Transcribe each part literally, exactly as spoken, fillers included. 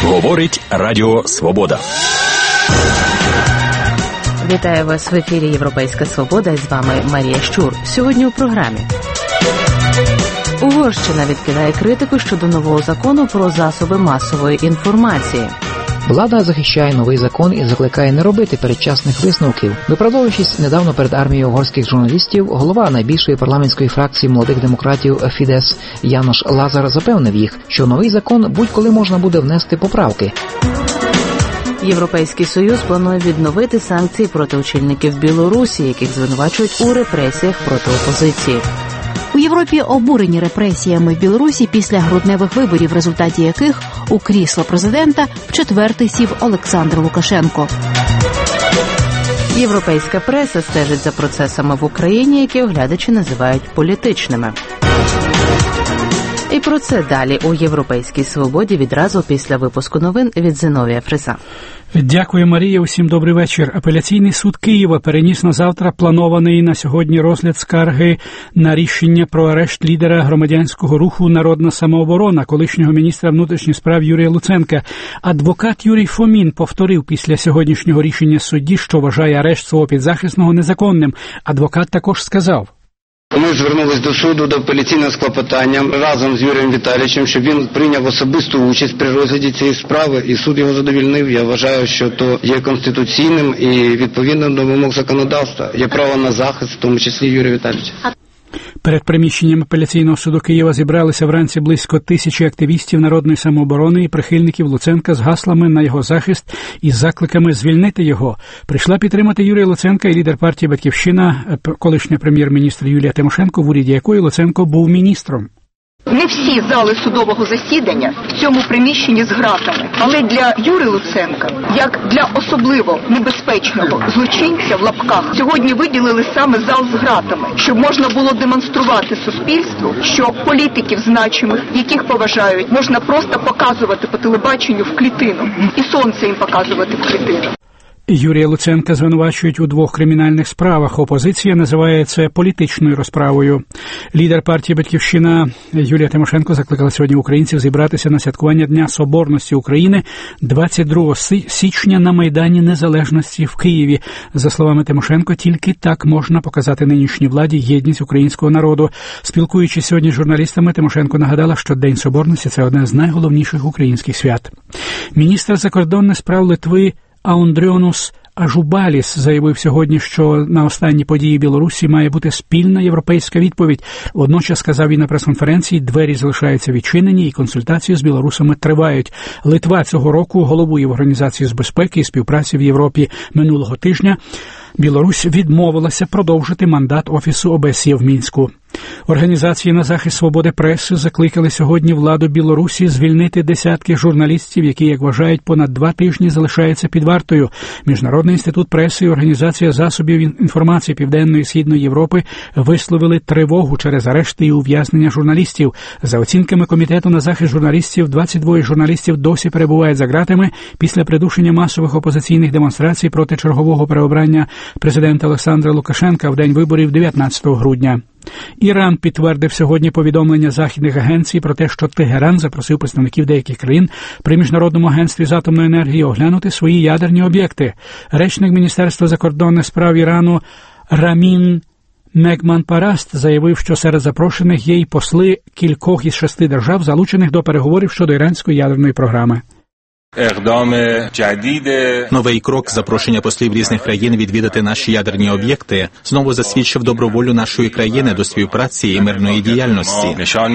Говорить Радіо Свобода. Вітаю вас в ефірі «Європейська Свобода» і з вами Марія Щур. Сьогодні у програмі. Угорщина відкидає критику щодо нового закону про засоби масової інформації. Влада захищає новий закон і закликає не робити передчасних висновків. Виправдовуючись недавно перед армією угорських журналістів, голова найбільшої парламентської фракції молодих демократів Фідес Янош Лазар запевнив їх, що новий закон будь-коли можна буде внести поправки. Європейський Союз планує відновити санкції проти очільників Білорусі, яких звинувачують у репресіях проти опозиції. У Європі обурені репресіями в Білорусі після грудневих виборів, в результаті яких у крісло президента вчетверте сів Олександр Лукашенко. Європейська преса стежить за процесами в Україні, які оглядачі називають політичними. І про це далі у «Європейській Свободі» відразу після випуску новин від Зиновія Фриса. Дякую, Марія. Усім добрий вечір. Апеляційний суд Києва переніс на завтра планований на сьогодні розгляд скарги на рішення про арешт лідера громадянського руху «Народна самооборона», колишнього міністра внутрішніх справ Юрія Луценка. Адвокат Юрій Фомін повторив після сьогоднішнього рішення судді, що вважає арешт свого підзахисного незаконним. Адвокат також сказав: Ми звернулись до суду до апеляційного з клопотанням разом з Юрієм Віталійовичем, щоб він прийняв особисту участь при розгляді цієї справи, і суд його задовільнив. Я вважаю, що то є конституційним і відповідним до вимог законодавства. Є право на захист, в тому числі Юрія Віталійовича. Перед приміщенням апеляційного суду Києва зібралися вранці близько тисячі активістів народної самооборони і прихильників Луценка з гаслами на його захист і закликами звільнити його. Прийшла підтримати Юрія Луценка і лідер партії «Батьківщина», колишня прем'єр-міністр Юлія Тимошенко, в уряді якої Луценко був міністром. Не всі зали судового засідання в цьому приміщенні з ґратами, але для Юрія Луценка, як для особливо небезпечного злочинця в лапках, сьогодні виділили саме зал з ґратами, щоб можна було демонструвати суспільству, що політиків значимих, яких поважають, можна просто показувати по телебаченню в клітину, і сонце їм показувати в клітину. Юрія Луценка звинувачують у двох кримінальних справах. Опозиція називає це політичною розправою. Лідер партії «Батьківщина» Юлія Тимошенко закликала сьогодні українців зібратися на святкування Дня Соборності України двадцять другого січня на Майдані Незалежності в Києві. За словами Тимошенко, тільки так можна показати нинішній владі єдність українського народу. Спілкуючись сьогодні з журналістами, Тимошенко нагадала, що День Соборності – це одне з найголовніших українських свят. Міністр закордонних справ Литви Аундріонус Ажубаліс заявив сьогодні, що на останні події Білорусі має бути спільна європейська відповідь. Водночас, сказав він на прес-конференції, двері залишаються відчинені і консультації з білорусами тривають. Литва цього року головує в Організації з безпеки і співпраці в Європі. Минулого тижня Білорусь відмовилася продовжити мандат Офісу ОБСЄ в Мінську. Організації на захист свободи преси закликали сьогодні владу Білорусі звільнити десятки журналістів, які, як вважають, понад два тижні залишаються під вартою. Міжнародний інститут преси і Організація засобів інформації Південної і Східної Європи висловили тривогу через арешти і ув'язнення журналістів. За оцінками Комітету на захист журналістів, двадцять двоє журналістів досі перебувають за ґратами після придушення масових опозиційних демонстрацій проти чергового переобрання президента Олександра Лукашенка в день виборів дев'ятнадцятого грудня. Іран підтвердив сьогодні повідомлення західних агенцій про те, що Тегеран запросив представників деяких країн при Міжнародному агентстві з атомної енергії оглянути свої ядерні об'єкти. Речник Міністерства закордонних справ Ірану Рамін Мегманпараст заявив, що серед запрошених є й посли кількох із шести держав, залучених до переговорів щодо іранської ядерної програми. Новий крок запрошення послів різних країн відвідати наші ядерні об'єкти знову засвідчив доброволю нашої країни до співпраці і мирної діяльності.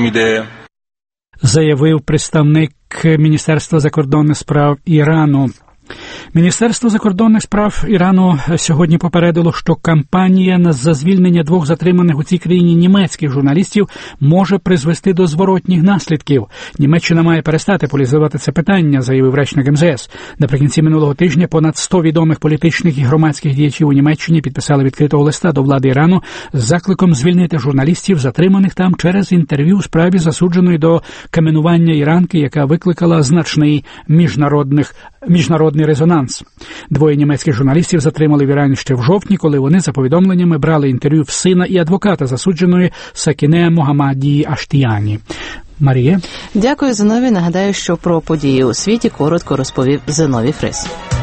Заявив представник Міністерства закордонних справ Ірану. Міністерство закордонних справ Ірану сьогодні попередило, що кампанія за звільнення двох затриманих у цій країні німецьких журналістів може призвести до зворотніх наслідків. Німеччина має перестати політизувати це питання, заявив речник ем зе ес. Наприкінці минулого тижня понад сто відомих політичних і громадських діячів у Німеччині підписали відкритого листа до влади Ірану з закликом звільнити журналістів, затриманих там через інтерв'ю у справі засудженої до каменування іранки, яка викликала значний міжнародних, міжнародний резонанс. Двоє німецьких журналістів затримали в Ірані ще в жовтні, коли вони, за повідомленнями, брали інтерв'ю в сина і адвоката засудженої Сакіне Могаммадії Аштіані. Марія. Дякую, Зиновій. Нагадаю, що про події у світі коротко розповів Зиновій Фрис.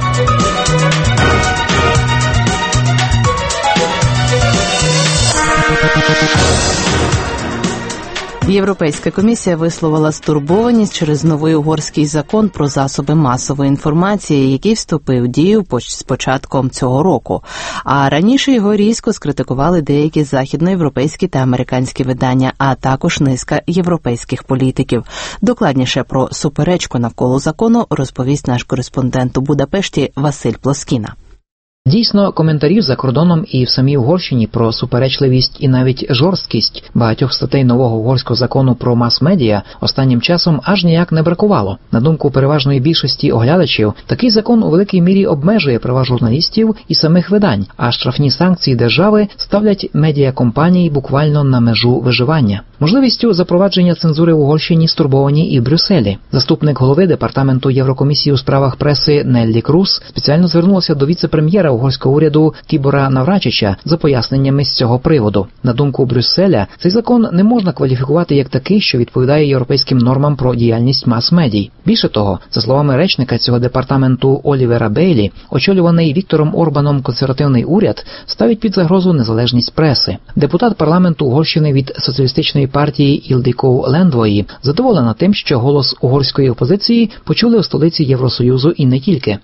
Європейська комісія висловила стурбованість через новий угорський закон про засоби масової інформації, який вступив в дію з початком цього року. А раніше його різко скритикували деякі західноєвропейські та американські видання, а також низка європейських політиків. Докладніше про суперечку навколо закону розповість наш кореспондент у Будапешті Василь Плоскіна. Дійсно, коментарів за кордоном і в самій Угорщині про суперечливість і навіть жорсткість багатьох статей нового угорського закону про мас-медіа останнім часом аж ніяк не бракувало. На думку переважної більшості оглядачів, такий закон у великій мірі обмежує права журналістів і самих видань, а штрафні санкції держави ставлять медіакомпанії буквально на межу виживання. Можливістю запровадження цензури в Угорщині стурбовані і в Брюсселі. Заступник голови департаменту Єврокомісії у справах преси Неллі Круз спеціально звернулася до віце-прем'єра угорського уряду Тібора Наврачича за поясненнями з цього приводу. На думку Брюсселя, цей закон не можна кваліфікувати як такий, що відповідає європейським нормам про діяльність мас-медій. Більше того, за словами речника цього департаменту Олівера Бейлі, очолюваний Віктором Орбаном консервативний уряд ставить під загрозу незалежність преси. Депутат парламенту Угорщини від соціалістичної партії Ілдико Лендвої задоволена тим, що голос угорської опозиції почули у столиці Євросоюзу і не тільки.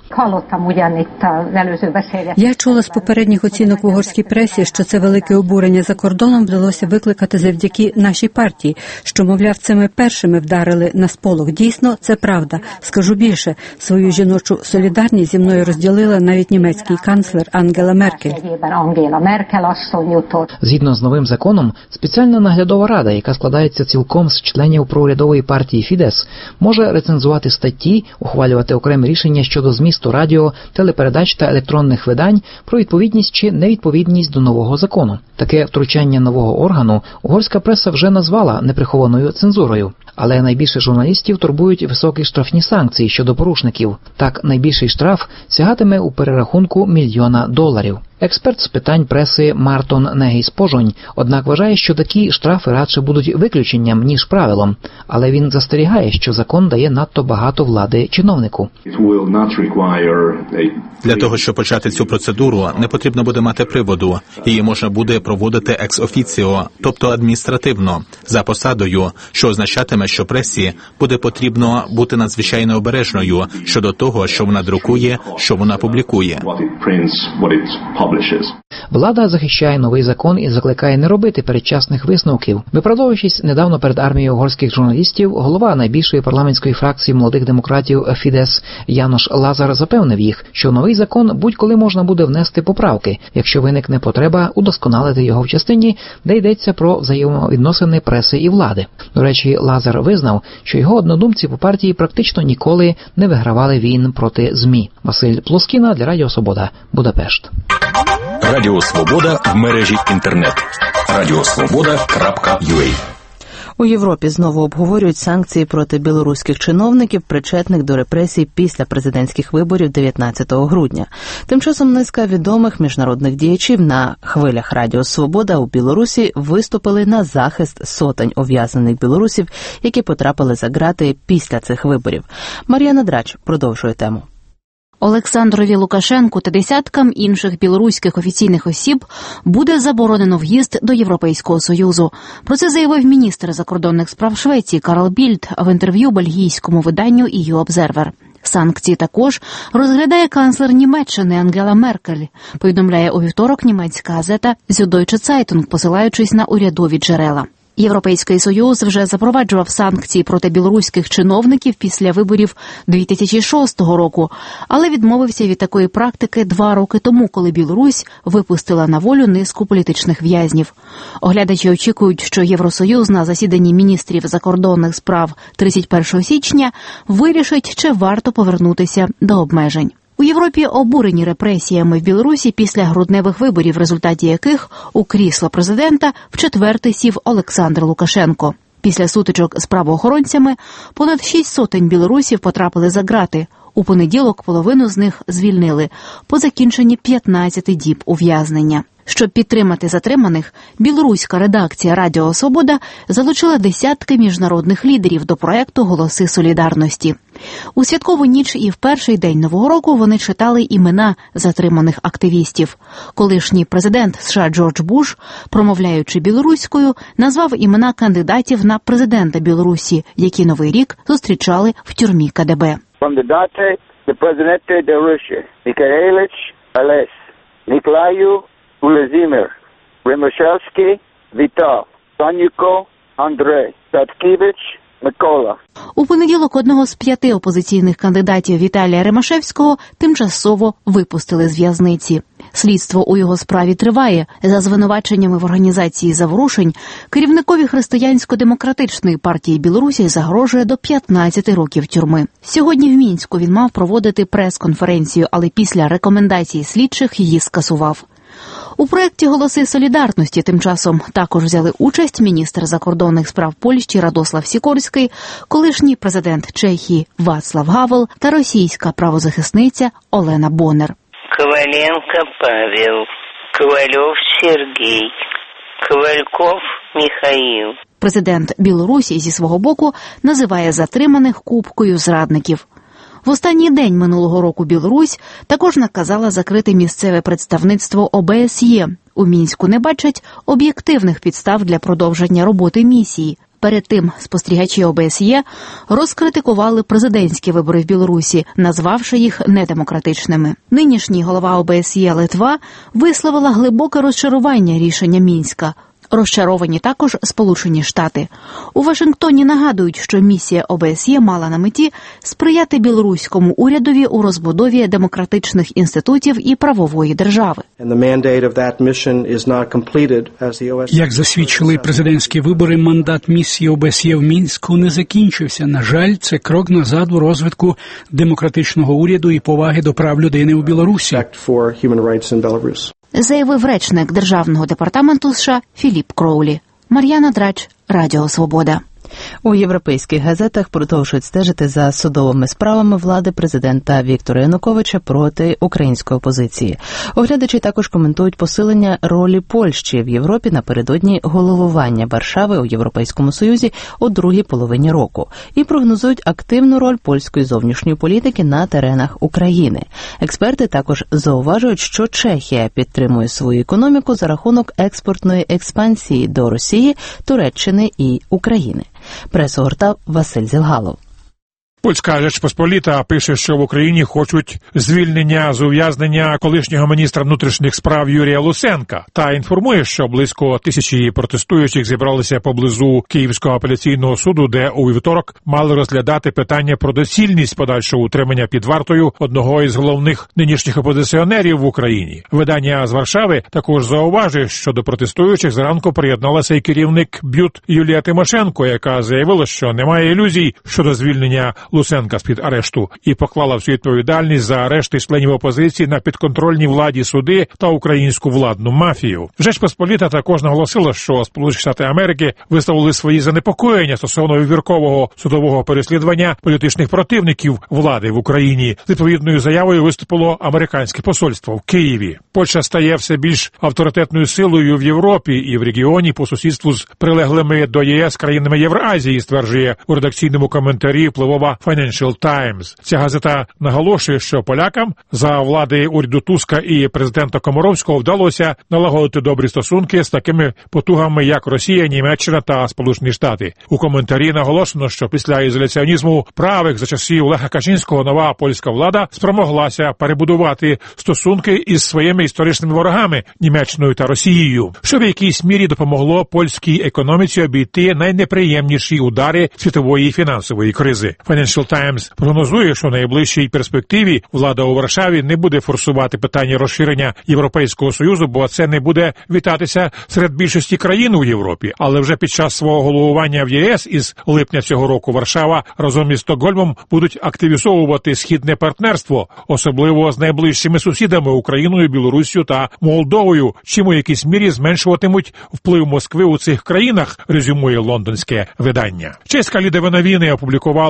Я чула з попередніх оцінок в угорській пресі, що це велике обурення за кордоном вдалося викликати завдяки нашій партії, що, мовляв, це ми першими вдарили на сполох. Дійсно, це правда. Скажу більше, свою жіночу солідарність зі мною розділила навіть німецький канцлер Ангела Меркель. Згідно з новим законом, спеціальна наглядова рада, яка складається цілком з членів проурядової партії Фідес, може рецензувати статті, ухвалювати окремі рішення щодо змісту радіо, телепередач та електронних видань про відповідність чи невідповідність до нового закону. Таке втручання нового органу угорська преса вже назвала неприхованою цензурою. Але найбільше журналістів турбують високі штрафні санкції щодо порушників. Так, найбільший штраф сягатиме у перерахунку мільйона доларів. Експерт з питань преси Мартон Негейс-Пожонь, однак вважає, що такі штрафи радше будуть виключенням, ніж правилом. Але він застерігає, що закон дає надто багато влади чиновнику. Для того, щоб почати цю процедуру, не потрібно буде мати приводу. Її можна буде проводити екс-офіціо, тобто адміністративно, за посадою, що означатиме, що пресі буде потрібно бути надзвичайно обережною щодо того, що вона друкує, що вона публікує. Влада захищає новий закон і закликає не робити передчасних висновків. Виправдовуючись недавно перед армією угорських журналістів, голова найбільшої парламентської фракції молодих демократів Фідес Янош Лазар запевнив їх, що новий закон будь-коли можна буде внести поправки, якщо виникне потреба удосконалити його в частині, де йдеться про взаємовідносини преси і влади. До речі, Лазар визнав, що його однодумці по партії практично ніколи не вигравали війн проти ЗМІ. Василь Плоскіна для Радіо Свобода, Будапешт. Радіо Свобода в мережі інтернет. радіосвобода крапка ю а. У Європі знову обговорюють санкції проти білоруських чиновників, причетних до репресій після президентських виборів дев'ятнадцятого грудня. Тим часом низка відомих міжнародних діячів на хвилях Радіо Свобода у Білорусі виступили на захист сотень ув'язнених білорусів, які потрапили за ґрати після цих виборів. Мар'яна Драч продовжує тему. Олександрові Лукашенку та десяткам інших білоруських офіційних осіб буде заборонено в'їзд до Європейського Союзу. Про це заявив міністр закордонних справ Швеції Карл Більд в інтерв'ю бельгійському виданню і ю Обзервер. Санкції також розглядає канцлер Німеччини Ангела Меркель, повідомляє у вівторок німецька газета Süddeutsche Zeitung, посилаючись на урядові джерела. Європейський Союз вже запроваджував санкції проти білоруських чиновників після виборів дві тисячі шостого року, але відмовився від такої практики два роки тому, коли Білорусь випустила на волю низку політичних в'язнів. Оглядачі очікують, що Євросоюз на засіданні міністрів закордонних справ тридцять першого січня вирішить, чи варто повернутися до обмежень. У Європі обурені репресіями в Білорусі після грудневих виборів, в результаті яких у крісло президента вчетверте сів Олександр Лукашенко. Після сутичок з правоохоронцями понад шість сотень білорусів потрапили за ґрати. У понеділок половину з них звільнили по закінченні п'ятнадцяти діб ув'язнення. Щоб підтримати затриманих, білоруська редакція Радіо Свобода залучила десятки міжнародних лідерів до проекту «Голоси солідарності». У святкову ніч і в перший день Нового року вони читали імена затриманих активістів. Колишній президент США Джордж Буш, промовляючи білоруською, назвав імена кандидатів на президента Білорусі, які Новий рік зустрічали в тюрмі КДБ. Кандидати до президента Білорусі Миколаївич Олесь, Ніколаю Володимир, Римашевський Вітал, Санюко Андрей, Таткевич Микола. У понеділок одного з п'яти опозиційних кандидатів Віталія Римашевського тимчасово випустили з в'язниці. Слідство у його справі триває. За звинуваченнями в організації заворушень керівникові Християнсько-демократичної партії Білорусі загрожує до п'ятнадцяти років тюрми. Сьогодні в Мінську він мав проводити прес-конференцію, але після рекомендацій слідчих її скасував. У проєкті «Голоси солідарності» тим часом також взяли участь міністр закордонних справ Польщі Радослав Сікорський, колишній президент Чехії Вацлав Гавел та російська правозахисниця Олена Боннер. Коваленко Павел, Ковальов Сергій, Ковальков Михаїл. Президент Білорусі зі свого боку називає затриманих купкою зрадників. В останній день минулого року Білорусь також наказала закрити місцеве представництво О Б С Є. У Мінську не бачать об'єктивних підстав для продовження роботи місії. Перед тим спостерігачі О Б С Є розкритикували президентські вибори в Білорусі, назвавши їх недемократичними. Нинішній голова О Б С Є Литва висловила глибоке розчарування рішення Мінська. Розчаровані також Сполучені Штати. У Вашингтоні нагадують, що місія О Б С Є мала на меті сприяти білоруському урядові у розбудові демократичних інститутів і правової держави. Як засвідчили президентські вибори, мандат місії О Б С Є в Мінську не закінчився. На жаль, це крок назад у розвитку демократичного уряду і поваги до прав людини у Білорусі. Заявив речник Державного департаменту США Філіп Кроулі. Мар'яна Драч, Радіо Свобода. У європейських газетах продовжують стежити за судовими справами влади президента Віктора Януковича проти української опозиції. Оглядачі також коментують посилення ролі Польщі в Європі напередодні головування Варшави у Європейському Союзі у другій половині року і прогнозують активну роль польської зовнішньої політики на теренах України. Експерти також зауважують, що Чехія підтримує свою економіку за рахунок експортної експансії до Росії, Туреччини і України. Пресу гортав Василь Зілгалов. Польська Річ Посполіта пише, що в Україні хочуть звільнення з ув'язнення колишнього міністра внутрішніх справ Юрія Луценка та інформує, що близько тисячі протестуючих зібралися поблизу Київського апеляційного суду, де у вівторок мали розглядати питання про доцільність подальшого утримання під вартою одного із головних нинішніх опозиціонерів в Україні. Видання з Варшави також зауважує, що до протестуючих зранку приєдналася і керівник БЮТ Юлія Тимошенко, яка заявила, що немає ілюзій щодо звільнення Луценка з-під арешту і поклала всю відповідальність за арешти членів опозиції на підконтрольні владі суди та українську владну мафію. Жеч Посполіта також наголосила, що Сполучені Штати Америки висловили свої занепокоєння стосовно вибіркового судового переслідування політичних противників влади в Україні. З відповідною заявою виступило американське посольство в Києві. Польща стає все більш авторитетною силою в Європі і в регіоні по сусідству з прилеглими до Є С країнами Євразії, стверджує у редакційному коментарі впливова Financial Times. Ця газета наголошує, що полякам за влади уряду Туска і президента Комаровського вдалося налагодити добрі стосунки з такими потугами, як Росія, Німеччина та Сполучені Штати. У коментарі наголошено, що після ізоляціонізму правих за часів Леха Качинського нова польська влада спромоглася перебудувати стосунки із своїми історичними ворогами Німеччиною та Росією, що в якійсь мірі допомогло польській економіці обійти найнеприємніші удари світової фінансової кризи. Financial Times прогнозує, що в найближчій перспективі влада у Варшаві не буде форсувати питання розширення Європейського Союзу, бо це не буде вітатися серед більшості країн у Європі. Але вже під час свого головування в Є С із липня цього року Варшава разом із Стокгольмом будуть активізовувати східне партнерство, особливо з найближчими сусідами Україною, Білоруссю та Молдовою, чим у якійсь мірі зменшуватимуть вплив Москви у цих країнах, резюмує лондонське видання. Чеська Ліда Винавіни опублікувала інтерв'ю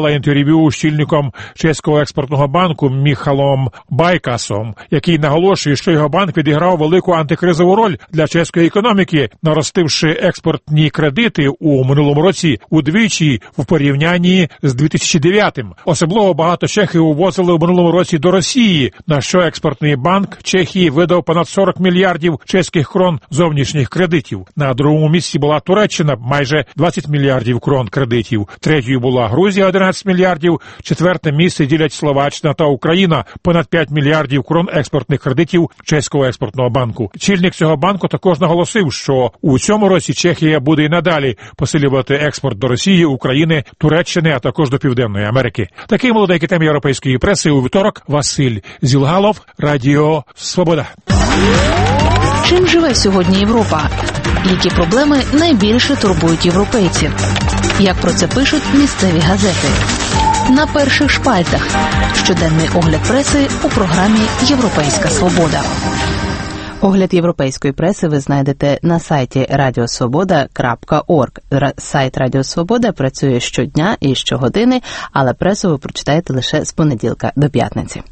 інтерв'ю з чільником чеського експортного банку Міхалом Байкасом, який наголошує, що його банк відіграв велику антикризову роль для чеської економіки, наростивши експортні кредити у минулому році удвічі в порівнянні з дві тисячі дев'ятим. Особливо багато чехів увозили у минулому році до Росії, на що експортний банк Чехії видав понад сорок мільярдів чеських крон зовнішніх кредитів. На другому місці була Туреччина, майже двадцять мільярдів крон кредитів. Третьою була Грузія, одинадцять мільярдів. Четверте місце ділять Словаччина та Україна, понад п'ять мільярдів крон експортних кредитів чеського експортного банку. Чільник цього банку також наголосив, що у цьому році Чехія буде і надалі посилювати експорт до Росії, України, Туреччини, а також до Південної Америки. Такий молодий теми європейської преси у вівторок. Василь Зілгалов, Радіо Свобода. Чим живе сьогодні Європа? Які проблеми найбільше турбують європейців? Як про це пишуть місцеві газети? На перших шпальтах. Щоденний огляд преси у програмі «Європейська свобода». Огляд європейської преси ви знайдете на сайті радіо свобода крапка орг. Сайт Радіо Свобода працює щодня і щогодини, але пресу ви прочитаєте лише з понеділка до п'ятниці.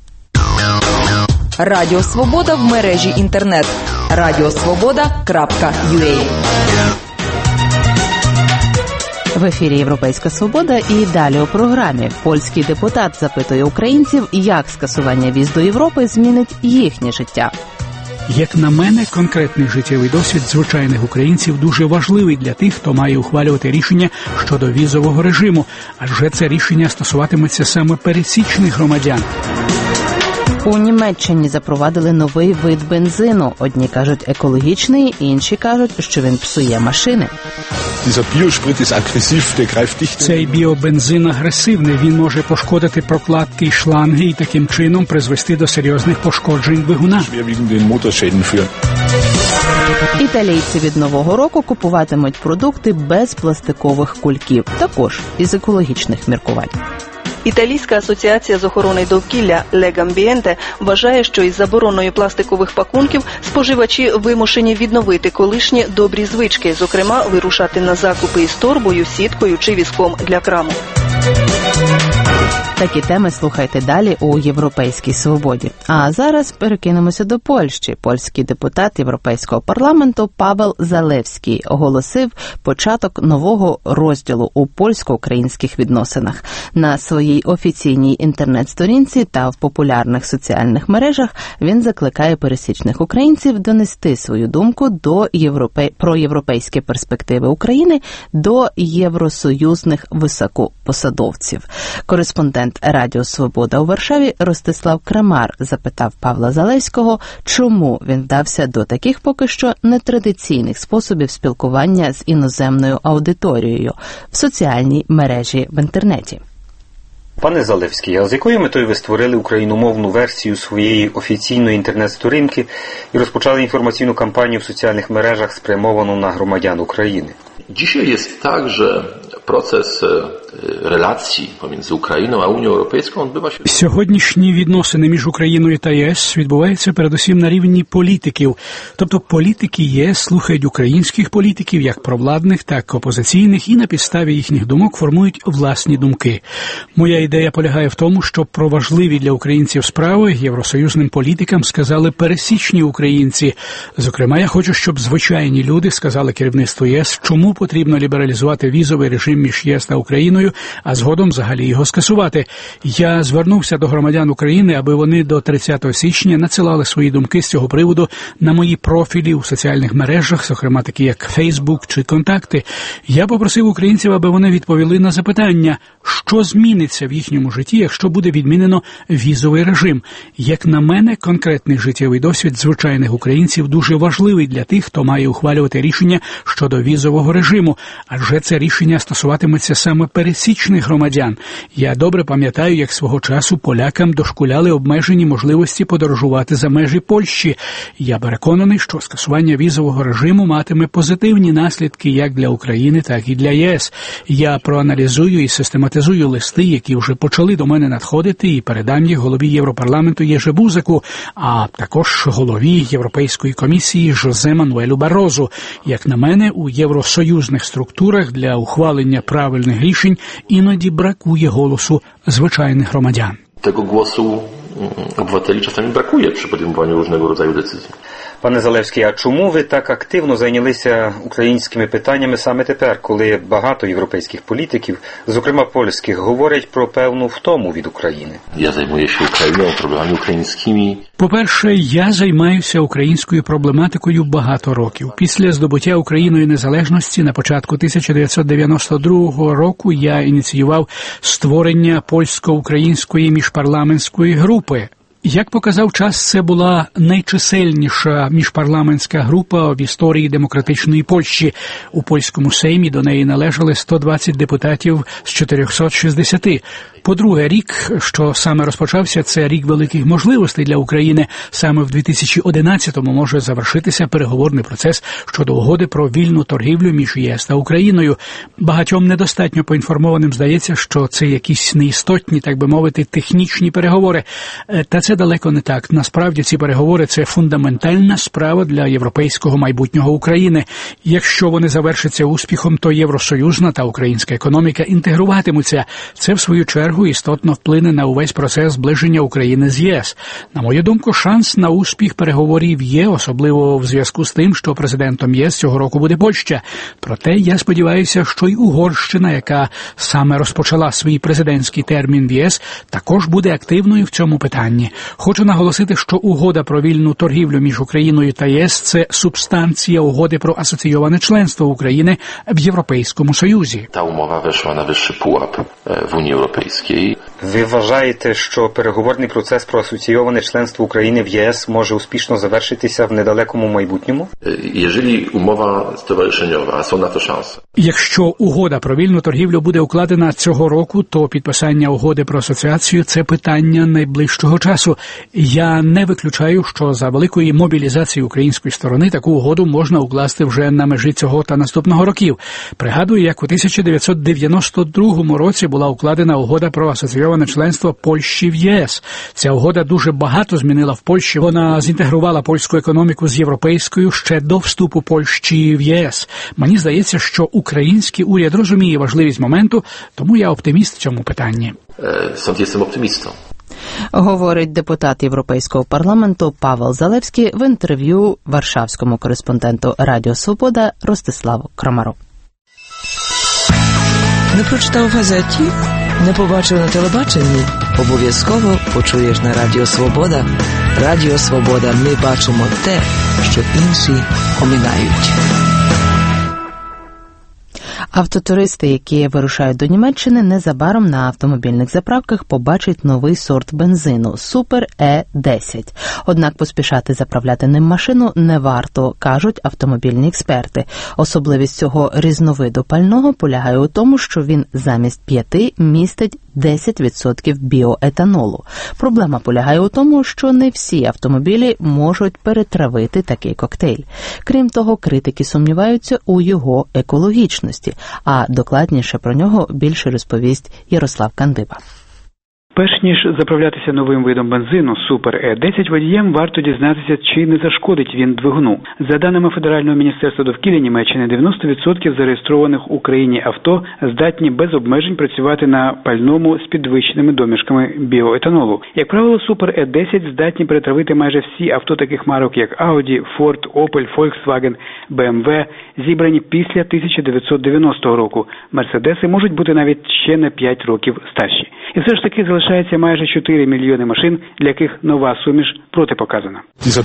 Радіо Свобода в мережі інтернет. радіо свобода крапка ю а. В ефірі «Європейська свобода» і далі у програмі. Польський депутат запитує українців, як скасування віз до Європи змінить їхнє життя. Як на мене, конкретний життєвий досвід звичайних українців дуже важливий для тих, хто має ухвалювати рішення щодо візового режиму, адже це рішення стосуватиметься саме пересічних громадян. У Німеччині запровадили новий вид бензину. Одні кажуть екологічний, інші кажуть, що він псує машини. Цей біобензин агресивний. Він може пошкодити прокладки і шланги і таким чином призвести до серйозних пошкоджень двигуна. Італійці від Нового року купуватимуть продукти без пластикових кульків, також із екологічних міркувань. Італійська асоціація з охорони довкілля Legambiente вважає, що із забороною пластикових пакунків споживачі вимушені відновити колишні добрі звички, зокрема вирушати на закупи із торбою, сіткою чи візком для краму. Такі теми слухайте далі у «Європейській свободі». А зараз перекинемося до Польщі. Польський депутат Європейського парламенту Павел Залевський оголосив початок нового розділу у польсько-українських відносинах. На своїй офіційній інтернет-сторінці та в популярних соціальних мережах він закликає пересічних українців донести свою думку до європей... про європейські перспективи України до євросоюзних високопосадовців. Кореспондент Радіо Свобода у Варшаві Ростислав Крамар запитав Павла Залевського, чому він вдався до таких поки що нетрадиційних способів спілкування з іноземною аудиторією в соціальній мережі в інтернеті. Пане Залевський, а з якою метою ви створили україномовну версію своєї офіційної інтернет-сторінки і розпочали інформаційну кампанію в соціальних мережах, спрямовану на громадян України? Dzisiaj jest tak, że proces relacji pomiędzy Ukrainą a Unią Europejską odbywa się... Сьогоднішні відносини між Україною та ЄС відбуваються передусім на рівні політиків. Тобто політики ЄС слухають українських політиків, як провладних, так і опозиційних, і на підставі їхніх думок формують власні думки. Моя ідея полягає в тому, щоб про важливі для українців справи євросоюзним політикам сказали пересічні українці. Зокрема, я хочу, щоб звичайні люди сказали керівництву ЄС, чому потрібно лібералізувати візовий режим між ЄС та Україною, а згодом взагалі його скасувати. Я звернувся до громадян України, аби вони до тридцятого січня надсилали свої думки з цього приводу на мої профілі у соціальних мережах, зокрема такі як Facebook чи Контакти. Я попросив українців, аби вони відповіли на запитання, що зміниться в їхньому житті, якщо буде відмінено візовий режим. Як на мене, конкретний життєвий досвід звичайних українців дуже важливий для тих, хто має ухвалювати рішення щодо візового режиму, адже це рішення стосуватиметься саме пересічних громадян. Я добре пам'ятаю, як свого часу полякам дошкуляли обмежені можливості подорожувати за межі Польщі. Я переконаний, що скасування візового режиму матиме позитивні наслідки як для України, так і для ЄС. Я проаналізую і систематизую листи, які вже почали до мене надходити, і передам їх голові Європарламенту Єжи Бузеку, а також голові Європейської комісії Жозе Мануелю Барозу. Як на мене, у євросоюзних структурах для ухвалення ухвалення правильних рішень іноді бракує голосу звичайних громадян. Tego głosu obywateli czasami brakuje przy podejmowaniu różnego rodzaju decyzji. Пане Залевський, а чому ви так активно зайнялися українськими питаннями саме тепер, коли багато європейських політиків, зокрема польських, говорять про певну втому від України? Я займаюся Україною, проблемами українськими. По-перше, я займаюся українською проблематикою багато років. Після здобуття Україною незалежності на початку тисяча дев'ятсот дев'яносто другого року я ініціював створення польсько-української міжпарламентської групи. Як показав час, це була найчисельніша міжпарламентська група в історії демократичної Польщі. У польському Сеймі до неї належали сто двадцять депутатів з чотирьохсот шістдесяти. По-друге, рік, що саме розпочався, це рік великих можливостей для України. Саме в дві тисячі одинадцятому може завершитися переговорний процес щодо угоди про вільну торгівлю між ЄС та Україною. Багатьом недостатньо поінформованим здається, що це якісь неістотні, так би мовити, технічні переговори. Та це далеко не так. Насправді ці переговори – це фундаментальна справа для європейського майбутнього України. Якщо вони завершаться успіхом, то євросоюзна та українська економіка інтегруватимуться. Це, в свою чергу, істотно вплине на увесь процес зближення України з ЄС. На мою думку, шанс на успіх переговорів є, особливо в зв'язку з тим, що президентом ЄС цього року буде Польща. Проте я сподіваюся, що й Угорщина, яка саме розпочала свій президентський термін в ЄС, також буде активною в цьому питанні. Хочу наголосити, що угода про вільну торгівлю між Україною та ЄС – це субстанція угоди про асоційоване членство України в Європейському Союзі. Та умова вийшла на вищий pułap в Унії Європейській. Ви вважаєте, що переговорний процес про асоційоване членство України в ЄС може успішно завершитися в недалекому майбутньому? Якщо умова стоwarzyszeniова, są na to szanse. Якщо угода про вільну торгівлю буде укладена цього року, то підписання угоди про асоціацію – це питання найближчого часу. Я не виключаю, що за великої мобілізації української сторони таку угоду можна укласти вже на межі цього та наступного років. Пригадую, як у тисяча дев'ятсот дев'яносто другому році була укладена угода про асоційоване членство Польщі в ЄС. Ця угода дуже багато змінила в Польщі. Вона зінтегрувала польську економіку з європейською ще до вступу Польщі в ЄС. Мені здається, що український уряд розуміє важливість моменту, тому я оптиміст в цьому питанні. Сам єстем оптимістом. Говорить депутат Європейського парламенту Павел Залевський в інтерв'ю варшавському кореспонденту Радіо Свобода Ростиславу Крамару. Не прочитав в газеті? Не побачив на телебаченні? Обов'язково почуєш на Радіо Свобода. Радіо Свобода. Ми бачимо те, що інші оминають. Автотуристи, які вирушають до Німеччини, незабаром на автомобільних заправках побачать новий сорт бензину – Супер Е десять. Однак поспішати заправляти ним машину не варто, кажуть автомобільні експерти. Особливість цього різновиду пального полягає у тому, що він замість п'яти містить десять відсотків біоетанолу. Проблема полягає у тому, що не всі автомобілі можуть перетравити такий коктейль. Крім того, критики сумніваються у його екологічності, а докладніше про нього більше розповість Ярослав Кандиба. Перш ніж заправлятися новим видом бензину Супер Е десять, водіям варто дізнатися, чи не зашкодить він двигуну. За даними Федерального міністерства довкілля Німеччини, дев'яносто відсотків зареєстрованих в Україні авто здатні без обмежень працювати на пальному з підвищеними домішками біоетанолу. Як правило, Супер Е десять здатні перетравити майже всі авто таких марок, як Audi, Ford, Opel, Volkswagen, бе ем ве, зібрані після тисяча дев'ятсот дев'яностого року. Мерседеси можуть бути навіть ще на п'ять років старші. І все ж таки залишається майже чотири мільйони машин, для яких нова суміш протипоказана.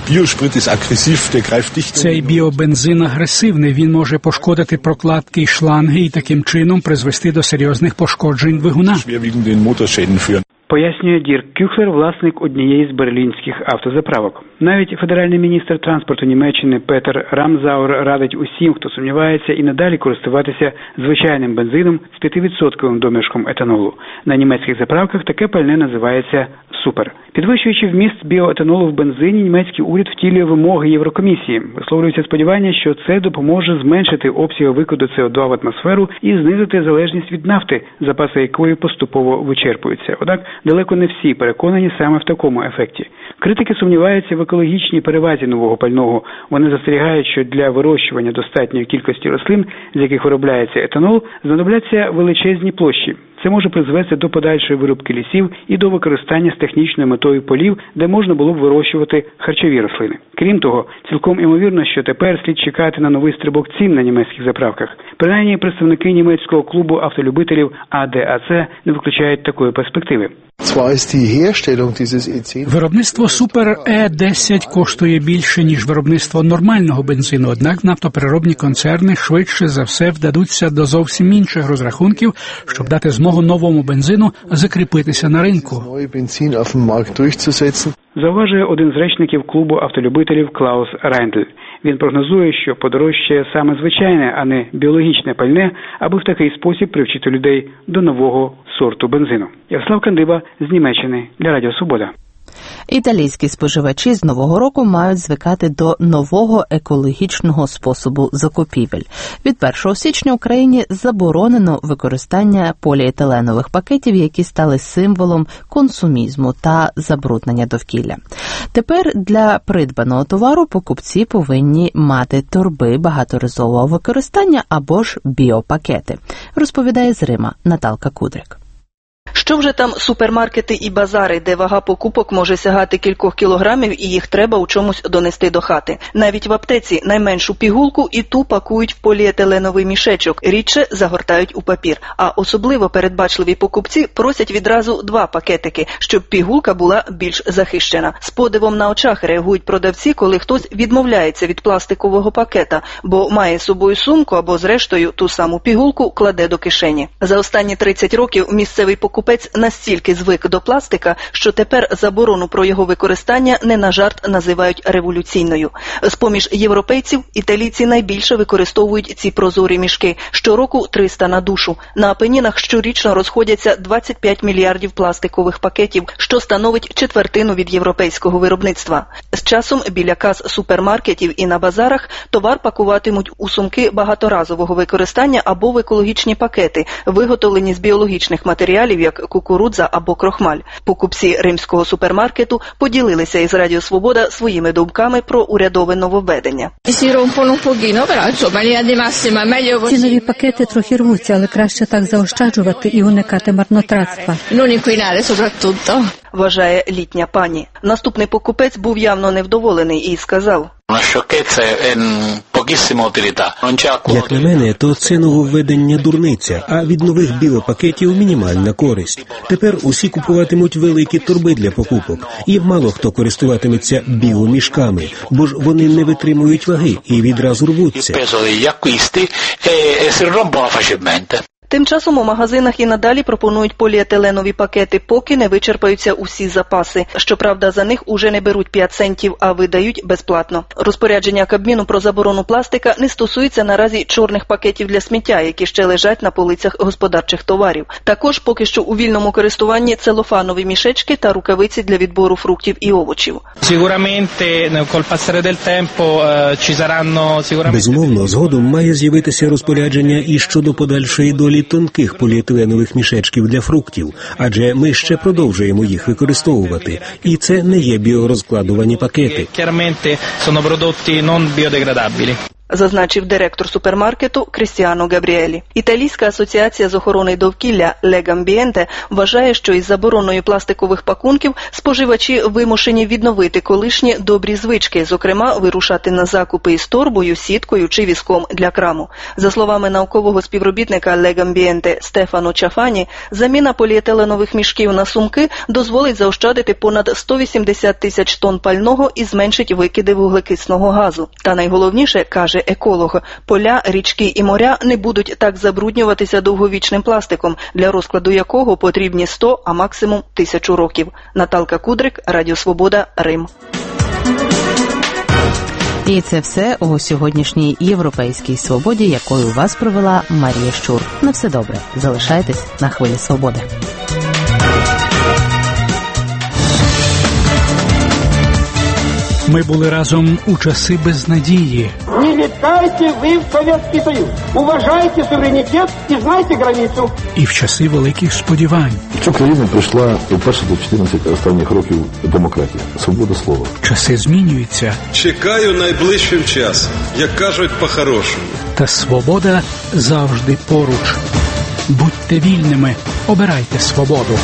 Цей біобензин агресивний, він може пошкодити прокладки і шланги і таким чином призвести до серйозних пошкоджень двигуна. Пояснює Дірк Кюхлер, власник однієї з берлінських автозаправок. Навіть федеральний міністр транспорту Німеччини Петер Рамзауер радить усім, хто сумнівається, і надалі користуватися звичайним бензином з п'ятивідсотковим домішком етанолу. На німецьких заправках таке пальне називається «Супер». Підвищуючи вміст біоетанолу в бензині, німецький уряд втілює вимоги Єврокомісії. Висловлюється сподівання, що це допоможе зменшити обсяги викиду С О два в атмосферу і знизити залежність від нафти, запаси якої поступово вичерпуються. Однак далеко не всі переконані саме в такому ефекті. Критики сумніваються в екологічній перевазі нового пального. Вони застерігають, що для вирощування достатньої кількості рослин, з яких виробляється етанол, знадобляться величезні площі. Це може призвести до подальшої вирубки лісів і до використання з технічною метою полів, де можна було б вирощувати харчові рослини. Крім того, цілком імовірно, що тепер слід чекати на новий стрибок цін на німецьких заправках. Принаймні, представники німецького клубу автолюбителів А Д А Це не виключають такої перспективи. Виробництво Супер Е десять коштує більше, ніж виробництво нормального бензину, однак нафтопереробні концерни швидше за все вдадуться до зовсім інших розрахунків, щоб дати змогу новому бензину закріпитися на ринку. Зауважує один з речників клубу автолюбителів Клаус Райндль. Він прогнозує, що подорожчає саме звичайне, а не біологічне пальне, аби в такий спосіб привчити людей до нового сорту бензину. Ярослав Кандиба з Німеччини для Радіо Свобода. Італійські споживачі з нового року мають звикати до нового екологічного способу закупівель. Від першого січня в Україні заборонено використання поліетиленових пакетів, які стали символом консумізму та забруднення довкілля. Тепер для придбаного товару покупці повинні мати торби багаторазового використання або ж біопакети, розповідає з Рима Наталка Кудрик. Що вже там супермаркети і базари, де вага покупок може сягати кількох кілограмів і їх треба у чомусь донести до хати. Навіть в аптеці найменшу пігулку і ту пакують в поліетиленовий мішечок, рідше загортають у папір. А особливо передбачливі покупці просять відразу два пакетики, щоб пігулка була більш захищена. З подивом на очах реагують продавці, коли хтось відмовляється від пластикового пакета, бо має з собою сумку або зрештою ту саму пігулку кладе до кишені. За останні тридцять років місцевий покупець настільки звик до пластика, що тепер заборону про його використання не на жарт називають революційною. З-поміж європейців італійці найбільше використовують ці прозорі мішки. Щороку триста на душу. На Апенінах щорічно розходяться двадцять п'ять мільярдів пластикових пакетів, що становить четвертину від європейського виробництва. З часом біля кас супермаркетів і на базарах товар пакуватимуть у сумки багаторазового використання або в екологічні пакети, виготовлені з біологічних матеріалів, як кукурудза або крохмаль. Покупці римського супермаркету поділилися із Радіо Свобода своїми думками про урядове нововведення. Ці нові пакети трохи рвуться, але краще так заощаджувати і уникати марнотратства. Вважає літня пані. Наступний покупець був явно невдоволений і сказав: Як на мене, то це нововведення дурниця, а від нових біопакетів мінімальна користь. Тепер усі купуватимуть великі торби для покупок, і мало хто користуватиметься біомішками, бо ж вони не витримують ваги і відразу рвуться. Тим часом у магазинах і надалі пропонують поліетиленові пакети, поки не вичерпаються усі запаси. Щоправда, за них уже не беруть п'ять центів, а видають безплатно. Розпорядження Кабміну про заборону пластика не стосується наразі чорних пакетів для сміття, які ще лежать на полицях господарчих товарів. Також поки що у вільному користуванні целофанові мішечки та рукавиці для відбору фруктів і овочів. Безумовно, згодом має з'явитися розпорядження і щодо подальшої долі тонких поліетиленових мішечків для фруктів, адже ми ще продовжуємо їх використовувати. І це не є біорозкладувані пакети. Зазначив директор супермаркету Крістіано Габріелі. Італійська асоціація з охорони довкілля Легамбієнте вважає, що із забороною пластикових пакунків споживачі вимушені відновити колишні добрі звички, зокрема вирушати на закупи із торбою, сіткою чи візком для краму. За словами наукового співробітника Легамбієнте Стефано Чафані, заміна поліетиленових мішків на сумки дозволить заощадити понад сто вісімдесят тисяч тонн пального і зменшить викиди вуглекисного газу. Та найголовніше, каже еколог, поля, річки і моря не будуть так забруднюватися довговічним пластиком, для розкладу якого потрібні сто, а максимум тисячу років. Наталка Кудрик, Радіо Свобода, Рим. І це все у сьогоднішній Європейській свободі, якою вас провела Марія Щур. На все добре. Залишайтесь на хвилі свободи. Ми були разом у часи безнадії. Не летайте ви в Совєтський Союз. Уважайте суверенітет і знайте границю. І в часи великих сподівань. Цю країну прийшла вперше до чотирнадцяти останніх років демократія, свобода слова. Часи змінюються. Чекаю найближчим часом, як кажуть по-хорошому. Та свобода завжди поруч. Будьте вільними, обирайте свободу.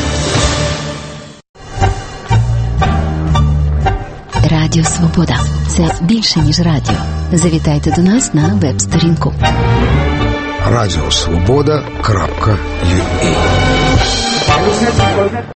Радіо Свобода – це більше, ніж радіо. Завітайте до нас на веб-сторінку. радіо свобода крапка ю а